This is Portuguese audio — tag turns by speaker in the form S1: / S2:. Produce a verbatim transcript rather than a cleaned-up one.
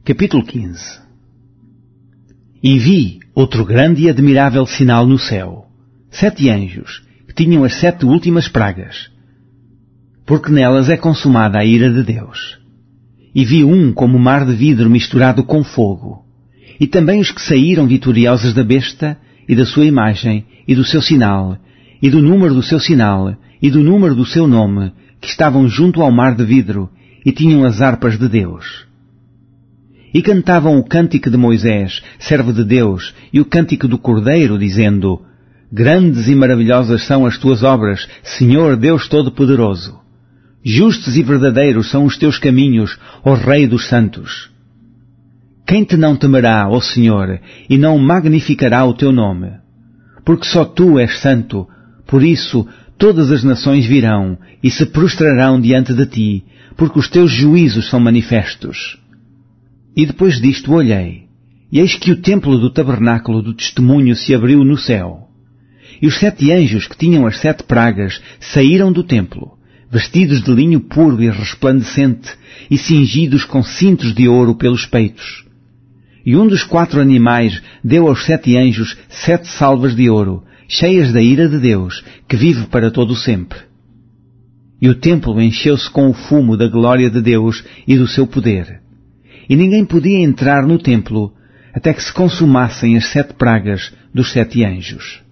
S1: Capítulo quinze. E vi outro grande e admirável sinal no céu, sete anjos, que tinham as sete últimas pragas, porque nelas é consumada a ira de Deus. E vi um como mar de vidro misturado com fogo, e também os que saíram vitoriosos da besta, e da sua imagem, e do seu sinal, e do número do seu sinal, e do número do seu nome, que estavam junto ao mar de vidro, e tinham as harpas de Deus. E cantavam o cântico de Moisés, servo de Deus, e o cântico do Cordeiro, dizendo: Grandes e maravilhosas são as tuas obras, Senhor Deus Todo-Poderoso. Justos e verdadeiros são os teus caminhos, ó Rei dos Santos. Quem te não temerá, ó Senhor, e não magnificará o teu nome? Porque só tu és santo, por isso todas as nações virão e se prostrarão diante de ti, porque os teus juízos são manifestos. E depois disto olhei, e eis que o templo do tabernáculo do testemunho se abriu no céu. E os sete anjos que tinham as sete pragas saíram do templo, vestidos de linho puro e resplandecente, e cingidos com cintos de ouro pelos peitos. E um dos quatro animais deu aos sete anjos sete salvas de ouro, cheias da ira de Deus, que vive para todo o sempre. E o templo encheu-se com o fumo da glória de Deus e do seu poder. E ninguém podia entrar no templo até que se consumassem as sete pragas dos sete anjos.